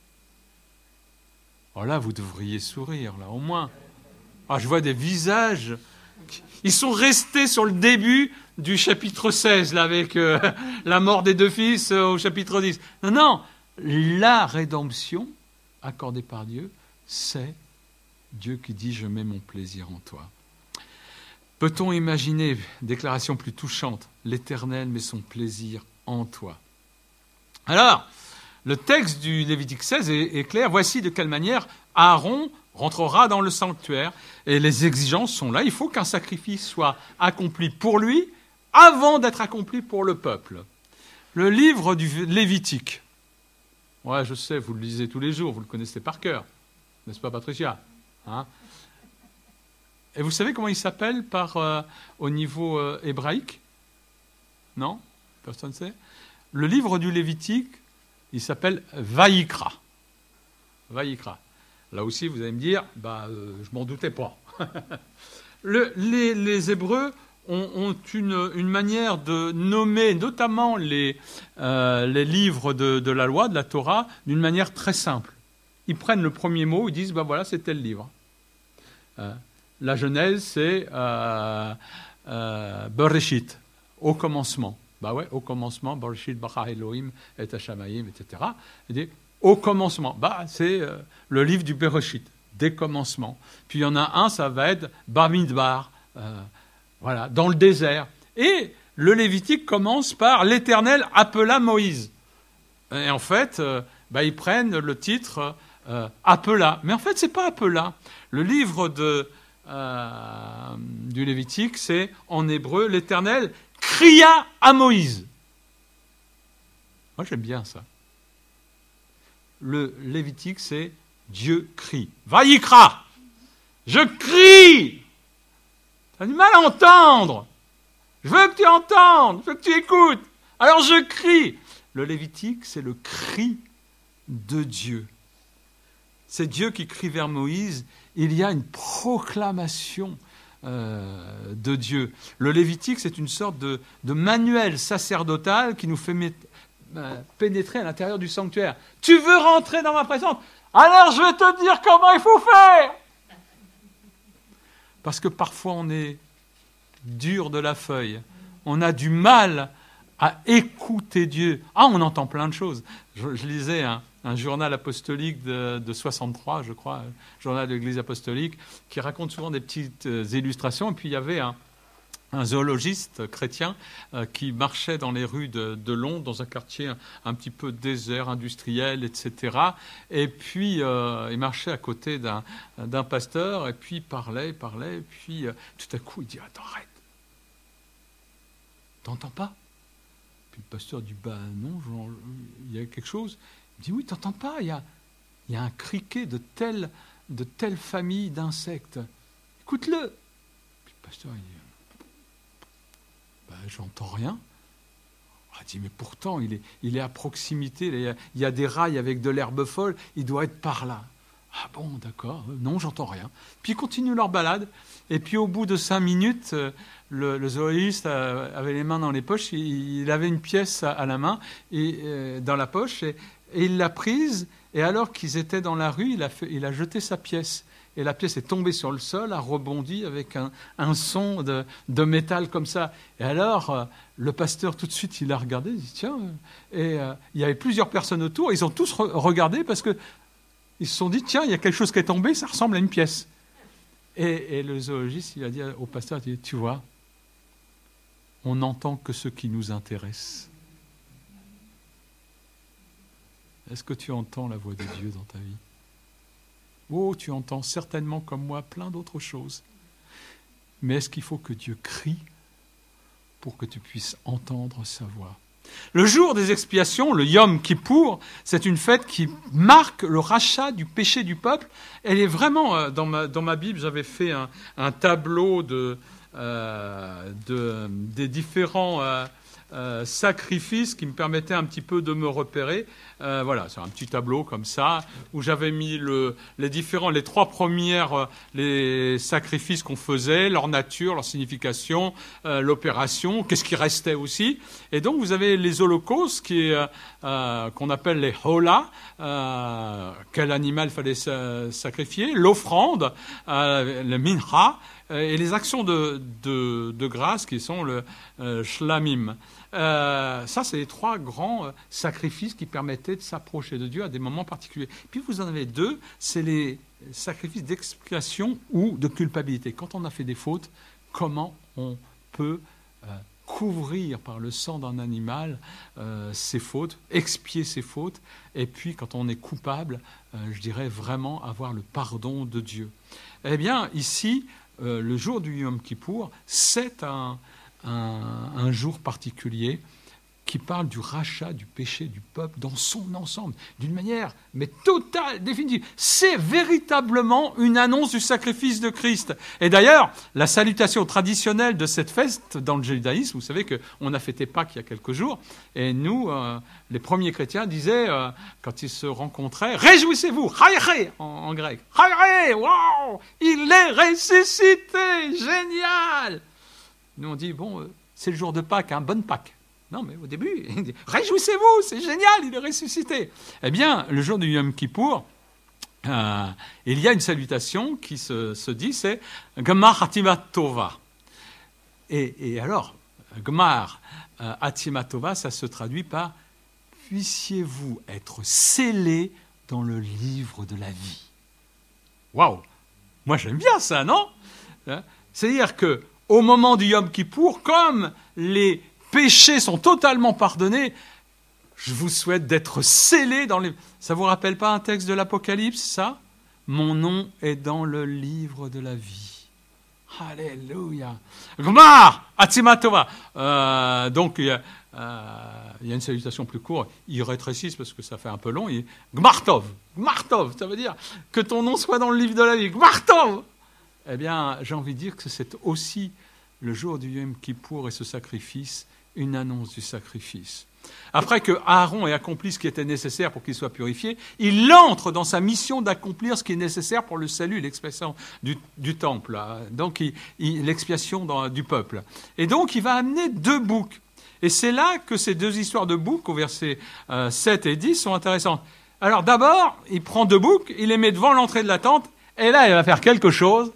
Oh là, vous devriez sourire, là, au moins. Ah, je vois des visages. Ils sont restés sur le début du chapitre 16, là, avec la mort des deux fils au chapitre 10. Non, non, la rédemption accordée par Dieu, c'est Dieu qui dit « Je mets mon plaisir en toi ». Peut-on imaginer, déclaration plus touchante, l'Éternel met son plaisir en toi. Alors, le texte du Lévitique 16 est clair. Voici de quelle manière Aaron rentrera dans le sanctuaire. Et les exigences sont là. Il faut qu'un sacrifice soit accompli pour lui avant d'être accompli pour le peuple. Le livre du Lévitique. Ouais, je sais, vous le lisez tous les jours, vous le connaissez par cœur. N'est-ce pas, Patricia? Hein? Et vous savez comment il s'appelle au niveau hébraïque? Non? Personne ne sait? Le livre du Lévitique, il s'appelle Vaïkra. Vaïkra. Là aussi, vous allez me dire, je m'en doutais pas. Les Hébreux ont une manière de nommer, notamment les livres de la loi, de la Torah, d'une manière très simple. Ils prennent le premier mot, ils disent, voilà, c'est tel livre. La Genèse, c'est Bereshit, au commencement. Au commencement, Bereshit bara Elohim et Hashamayim, etc. Il dit, au commencement, c'est le livre du Bereshit, des commencements. Puis il y en a un, ça va être Bamidbar, voilà, dans le désert. Et le Lévitique commence par « L'Éternel appela Moïse ». Et en fait, ils prennent le titre appela. Mais en fait, c'est pas appela. Le livre du Lévitique, c'est en hébreu « L'Éternel cria à Moïse ». Moi, j'aime bien ça. Le Lévitique, c'est Dieu crie. Vaïkra, je crie. T'as du mal à entendre. Je veux que tu entendes, je veux que tu écoutes. Alors je crie. Le Lévitique, c'est le cri de Dieu. C'est Dieu qui crie vers Moïse. Il y a une proclamation de Dieu. Le Lévitique, c'est une sorte de manuel sacerdotal qui nous fait pénétrer à l'intérieur du sanctuaire. Tu veux rentrer dans ma présence? Alors je vais te dire comment il faut faire. Parce que parfois on est dur de la feuille. On a du mal à écouter Dieu. Ah, on entend plein de choses. Je lisais un journal apostolique de 63, je crois, journal de l'Église apostolique, qui raconte souvent des petites illustrations. Et puis il y avait un zoologiste chrétien qui marchait dans les rues de Londres, dans un quartier un petit peu désert, industriel, etc. Et puis il marchait à côté d'un pasteur, et puis il parlait, et puis tout à coup il dit « Attends, arrête. T'entends pas ?» Puis le pasteur dit « Ben non, il y a quelque chose. » Il dit « Oui, t'entends pas, il y a un criquet de telle famille d'insectes. Écoute-le. » Puis le pasteur il dit « Ben j'entends rien. » Il dit « Mais pourtant, il est à proximité, il y a des rails avec de l'herbe folle, il doit être par là. » Ah bon, d'accord, non, j'entends rien. Puis ils continuent leur balade, et puis au bout de 5 minutes, le zoologiste avait les mains dans les poches, il avait une pièce à la main, et dans la poche, et il l'a prise, et alors qu'ils étaient dans la rue, il a jeté sa pièce. Et la pièce est tombée sur le sol, a rebondi avec un son de métal comme ça. Et alors, le pasteur, tout de suite, il a regardé, il dit « Tiens !» Et il y avait plusieurs personnes autour, ils ont tous regardé parce que ils se sont dit, tiens, il y a quelque chose qui est tombé, ça ressemble à une pièce. Et le zoologiste, il a dit au pasteur, il dit, tu vois, on n'entend que ce qui nous intéresse. Est-ce que tu entends la voix de Dieu dans ta vie? Oh, tu entends certainement comme moi plein d'autres choses. Mais est-ce qu'il faut que Dieu crie pour que tu puisses entendre sa voix? Le jour des expiations, le Yom Kippour, c'est une fête qui marque le rachat du péché du peuple. Elle est vraiment, dans ma Bible, j'avais fait un tableau des différents sacrifices qui me permettaient un petit peu de me repérer. Voilà, c'est un petit tableau comme ça, où j'avais mis les 3 premières, les sacrifices qu'on faisait, leur nature, leur signification, l'opération, qu'est-ce qui restait aussi. Et donc vous avez les holocaustes qu'on appelle les hola, quel animal fallait sacrifier, l'offrande, le mincha, et les actions de grâce qui sont le shlamim. Ça, c'est les 3 grands sacrifices qui permettaient de s'approcher de Dieu à des moments particuliers. Puis vous en avez 2, c'est les sacrifices d'expiation ou de culpabilité. Quand on a fait des fautes, comment on peut couvrir par le sang d'un animal ses fautes, expier ses fautes, et puis quand on est coupable, je dirais vraiment avoir le pardon de Dieu. Eh bien, ici, le jour du Yom Kippour, c'est un jour particulier qui parle du rachat du péché du peuple dans son ensemble, d'une manière mais totale, définitive. C'est véritablement une annonce du sacrifice de Christ. Et d'ailleurs, la salutation traditionnelle de cette fête dans le judaïsme, vous savez qu'on a fêté Pâques il y a quelques jours, et nous, les premiers chrétiens disaient, quand ils se rencontraient, « Réjouissez-vous, Chaïré » en grec. « Chaïré, waouh, il est ressuscité, génial !» Nous on dit, bon, c'est le jour de Pâques, bonne Pâques. Non, mais au début, il dit, réjouissez-vous, c'est génial, il est ressuscité. Eh bien, le jour du Yom Kippour, il y a une salutation qui se dit, c'est Gmar Hatimat Tova. Et alors, Gmar Hatimat Tova, ça se traduit par puissiez-vous être scellés dans le livre de la vie. Waouh! Moi, j'aime bien ça, non? C'est-à-dire que au moment du Yom Kippour, comme les péchés sont totalement pardonnés, je vous souhaite d'être scellés dans les... Ça vous rappelle pas un texte de l'Apocalypse, ça? Mon nom est dans le livre de la vie. Alléluia. Gmar Hatimat Tova. Donc, il y a une salutation plus courte. Ils rétrécissent parce que ça fait un peu long. Gmar Tov. Gmar Tov, ça veut dire que ton nom soit dans le livre de la vie. Gmar Tov. Eh bien, j'ai envie de dire que c'est aussi le jour du Yom Kippour et ce sacrifice une annonce du sacrifice. Après que Aaron ait accompli ce qui était nécessaire pour qu'il soit purifié, il entre dans sa mission d'accomplir ce qui est nécessaire pour le salut, l'expiation du temple, donc l'expiation du peuple. Et donc il va amener 2 boucs. Et c'est là que ces 2 histoires de boucs, au verset 7 et 10, sont intéressantes. Alors d'abord, il prend 2 boucs, il les met devant l'entrée de la tente, et là il va faire quelque chose.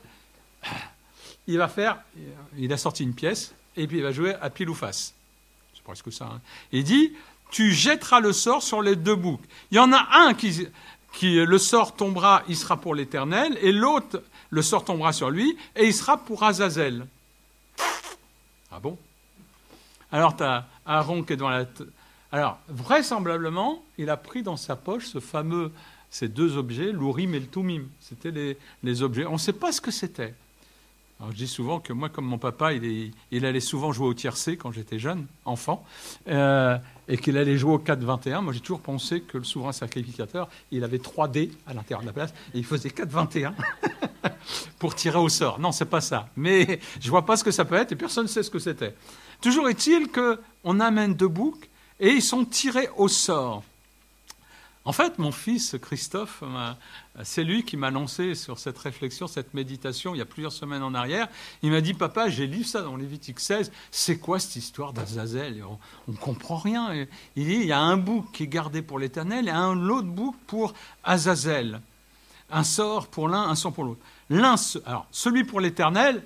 Il a sorti une pièce, et puis il va jouer à pile ou face. C'est presque ça. Hein. Il dit, tu jetteras le sort sur les 2 boucs. Il y en a un qui le sort tombera, il sera pour l'Éternel, et l'autre, le sort tombera sur lui, et il sera pour Azazel. Ah bon? Alors tu as Aaron qui est dans la... Alors, vraisemblablement, il a pris dans sa poche ces 2 objets, l'Urim et le Tumim. C'était les objets. On ne sait pas ce que c'était. Alors, je dis souvent que moi, comme mon papa, il allait souvent jouer au tiercé quand j'étais jeune, enfant, et qu'il allait jouer au 4-21. Moi, j'ai toujours pensé que le souverain sacrificateur, il avait 3 dés à l'intérieur de la place, et il faisait 4-21 pour tirer au sort. Non, c'est pas ça. Mais je ne vois pas ce que ça peut être, et personne ne sait ce que c'était. Toujours est-il qu'on amène 2 boucs, et ils sont tirés au sort. En fait, mon fils Christophe, c'est lui qui m'a lancé sur cette réflexion, cette méditation, il y a plusieurs semaines en arrière. Il m'a dit, papa, j'ai lu ça dans Lévitique 16, c'est quoi cette histoire d'Azazel? On ne comprend rien. Il dit, il y a un bouc qui est gardé pour l'Éternel et un autre bouc pour Azazel. Un sort pour l'un, un sort pour l'autre. Alors, celui pour l'Éternel,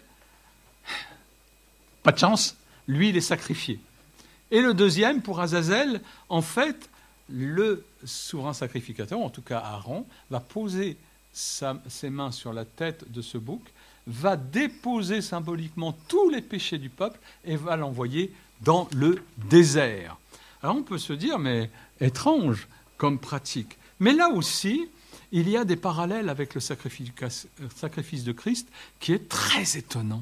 pas de chance, lui, il est sacrifié. Et le deuxième, pour Azazel, en fait, le souverain sacrificateur, en tout cas Aaron, va poser ses mains sur la tête de ce bouc, va déposer symboliquement tous les péchés du peuple et va l'envoyer dans le désert. Alors on peut se dire, mais étrange comme pratique. Mais là aussi, il y a des parallèles avec le sacrifice de Christ qui est très étonnant.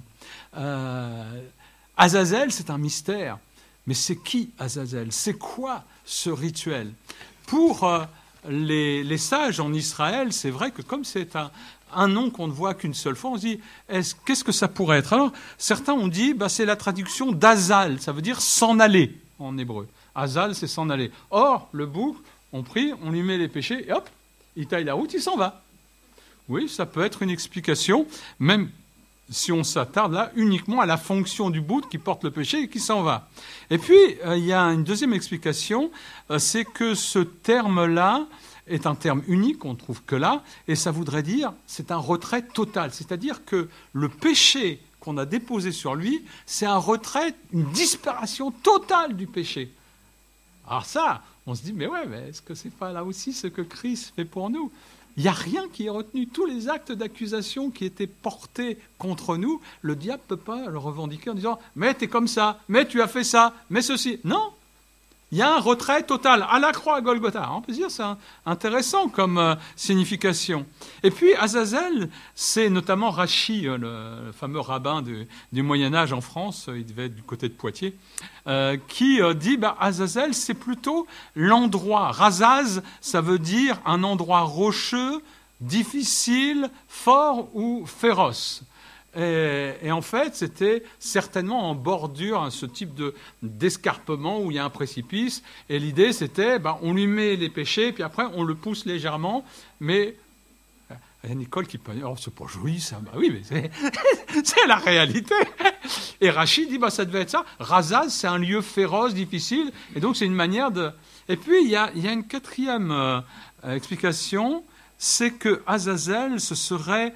Azazel, c'est un mystère. Mais c'est qui Azazel? C'est quoi ce rituel? Pour les sages en Israël, c'est vrai que comme c'est un nom qu'on ne voit qu'une seule fois, on se dit, qu'est-ce que ça pourrait être? Alors, certains ont dit, c'est la traduction d'Azal, ça veut dire s'en aller en hébreu. Azal, c'est s'en aller. Or, le bouc, on prie, on lui met les péchés, et hop, il taille la route, il s'en va. Oui, ça peut être une explication, même si on s'attarde là uniquement à la fonction du bouc qui porte le péché et qui s'en va. Et puis, il y a une deuxième explication, c'est que ce terme-là est un terme unique, on ne trouve que là, et ça voudrait dire, c'est un retrait total. C'est-à-dire que le péché qu'on a déposé sur lui, c'est un retrait, une disparition totale du péché. Alors ça, on se dit, mais est-ce que c'est pas là aussi ce que Christ fait pour nous? Il n'y a rien qui est retenu. Tous les actes d'accusation qui étaient portés contre nous, le diable ne peut pas le revendiquer en disant « mais tu es comme ça, mais tu as fait ça, mais ceci ». Non, il y a un retrait total à la croix à Golgotha. On peut dire que c'est intéressant comme signification. Et puis Azazel, c'est notamment Rachi, le fameux rabbin du Moyen-Âge en France, il devait être du côté de Poitiers, qui dit Azazel, c'est plutôt l'endroit. Razaz, ça veut dire un endroit rocheux, difficile, fort ou féroce. Et en fait, c'était certainement en bordure, ce type d'escarpement où il y a un précipice. Et l'idée, c'était, on lui met les péchés, puis après, on le pousse légèrement. Mais il y a Nicole qui peut dire, oh, c'est pas joli ça. Oui, mais c'est la réalité. Et Rachid dit, ça devait être ça. Razaz, c'est un lieu féroce, difficile. Et donc, c'est une manière de... Et puis, il y a une quatrième explication, c'est que Azazel, ce serait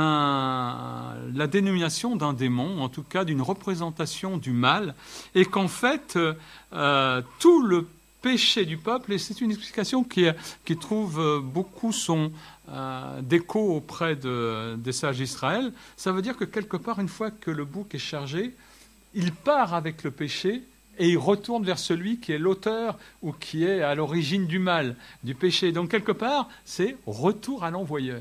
la dénomination d'un démon, en tout cas d'une représentation du mal, et qu'en fait, tout le péché du peuple, et c'est une explication qui trouve beaucoup son d'écho auprès des sages d'Israël, ça veut dire que quelque part, une fois que le bouc est chargé, il part avec le péché et il retourne vers celui qui est l'auteur ou qui est à l'origine du mal, du péché. Donc quelque part, c'est retour à l'envoyeur.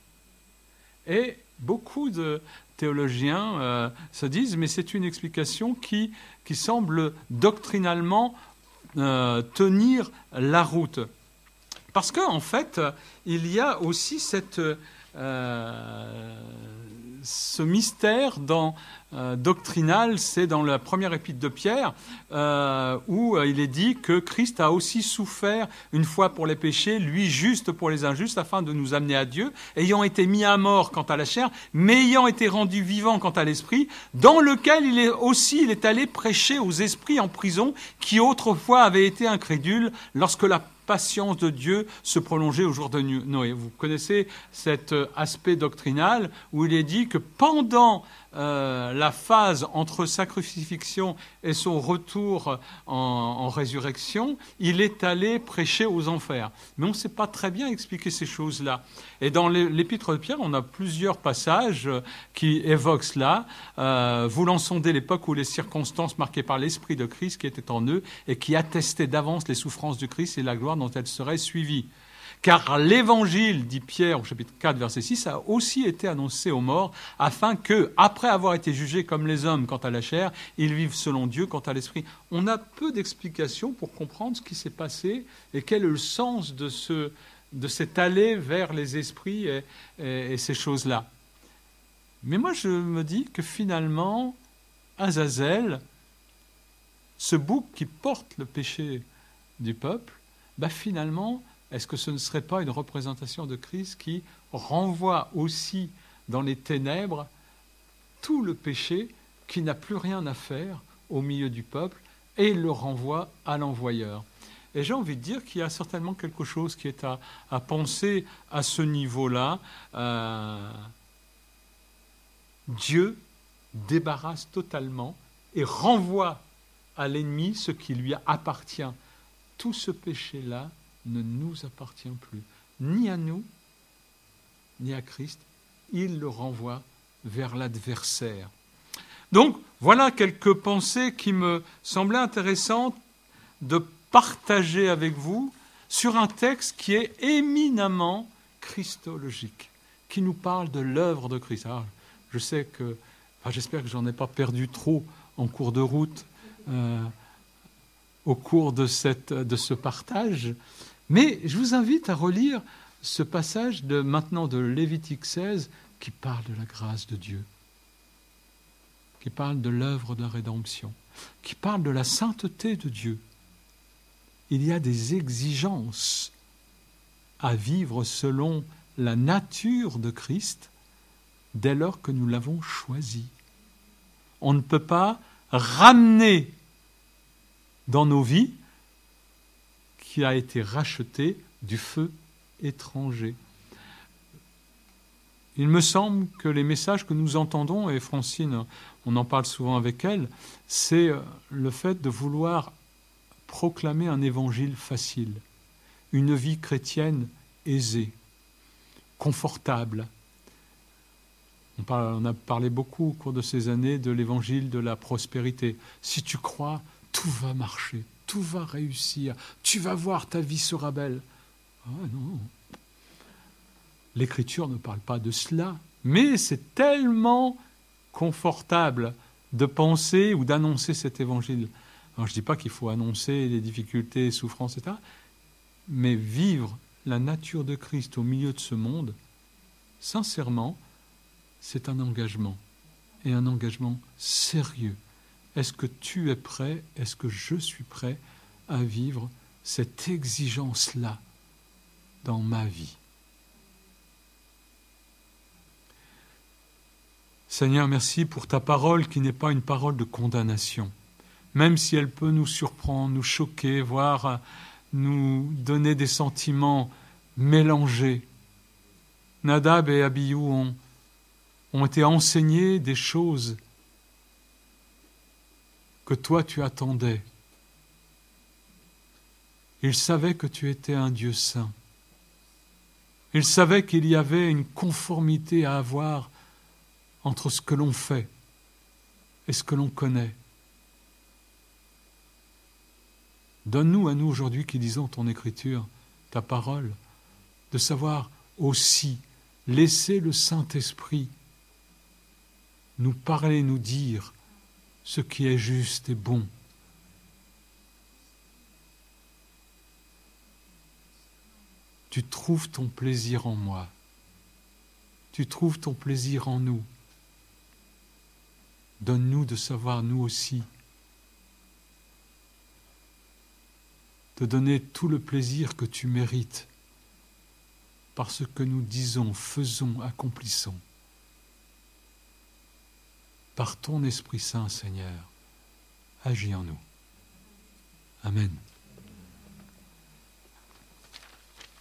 Et beaucoup de théologiens se disent, mais c'est une explication qui semble doctrinalement tenir la route. Parce qu'en fait, il y a aussi cette ce mystère doctrinal, c'est dans la première épître de Pierre, où il est dit que Christ a aussi souffert une fois pour les péchés, lui juste pour les injustes, afin de nous amener à Dieu, ayant été mis à mort quant à la chair, mais ayant été rendu vivant quant à l'esprit, dans lequel il est allé prêcher aux esprits en prison, qui autrefois avaient été incrédules, lorsque la patience de Dieu se prolongeait au jour de Noé. Vous connaissez cet aspect doctrinal où il est dit que pendant la phase entre sa crucifixion et son retour en résurrection, il est allé prêcher aux enfers. Mais on ne sait pas très bien expliquer ces choses-là. Et dans l'épître de Pierre, on a plusieurs passages qui évoquent cela, voulant sonder l'époque où les circonstances marquées par l'Esprit de Christ qui était en eux et qui attestaient d'avance les souffrances du Christ et la gloire dont elles seraient suivies. Car l'évangile, dit Pierre au chapitre 4, verset 6, a aussi été annoncé aux morts, afin que, après avoir été jugés comme les hommes quant à la chair, ils vivent selon Dieu quant à l'esprit. On a peu d'explications pour comprendre ce qui s'est passé et quel est le sens de cet aller vers les esprits et ces choses-là. Mais moi, je me dis que finalement, Azazel, ce bouc qui porte le péché du peuple, finalement, est-ce que ce ne serait pas une représentation de Christ qui renvoie aussi dans les ténèbres tout le péché qui n'a plus rien à faire au milieu du peuple et il le renvoie à l'envoyeur? Et j'ai envie de dire qu'il y a certainement quelque chose qui est à penser à ce niveau-là. Dieu débarrasse totalement et renvoie à l'ennemi ce qui lui appartient. Tout ce péché-là ne nous appartient plus, ni à nous, ni à Christ. Il le renvoie vers l'adversaire. Donc, voilà quelques pensées qui me semblaient intéressantes de partager avec vous sur un texte qui est éminemment christologique, qui nous parle de l'œuvre de Christ. Alors, j'espère que j'en ai pas perdu trop en cours de route, au cours de ce partage. Mais je vous invite à relire ce passage maintenant de Lévitique 16 qui parle de la grâce de Dieu, qui parle de l'œuvre de la rédemption, qui parle de la sainteté de Dieu. Il y a des exigences à vivre selon la nature de Christ dès lors que nous l'avons choisi. On ne peut pas ramener dans nos vies qui a été racheté du feu étranger. Il me semble que les messages que nous entendons, et Francine, on en parle souvent avec elle, c'est le fait de vouloir proclamer un évangile facile, une vie chrétienne aisée, confortable. On a parlé beaucoup au cours de ces années de l'évangile de la prospérité. Si tu crois, tout va marcher. Tout va réussir. Tu vas voir, ta vie sera belle. Ah non. L'Écriture ne parle pas de cela. Mais c'est tellement confortable de penser ou d'annoncer cet évangile. Alors je ne dis pas qu'il faut annoncer les difficultés, les souffrances, etc. Mais vivre la nature de Christ au milieu de ce monde, sincèrement, c'est un engagement. Et un engagement sérieux. Est-ce que tu es prêt, est-ce que je suis prêt à vivre cette exigence-là dans ma vie? Seigneur, merci pour ta parole qui n'est pas une parole de condamnation. Même si elle peut nous surprendre, nous choquer, voire nous donner des sentiments mélangés. Nadab et Abihu ont été enseignés des choses que toi tu attendais. Ils savaient que tu étais un Dieu saint. Ils savaient qu'il y avait une conformité à avoir entre ce que l'on fait et ce que l'on connaît. Donne-nous à nous aujourd'hui qui lisons ton écriture, ta parole, de savoir aussi laisser le Saint-Esprit nous parler, nous dire ce qui est juste et bon. Tu trouves ton plaisir en moi. Tu trouves ton plaisir en nous. Donne-nous de savoir, nous aussi, de donner tout le plaisir que tu mérites par ce que nous disons, faisons, accomplissons. Par ton Esprit Saint, Seigneur, agis en nous. Amen.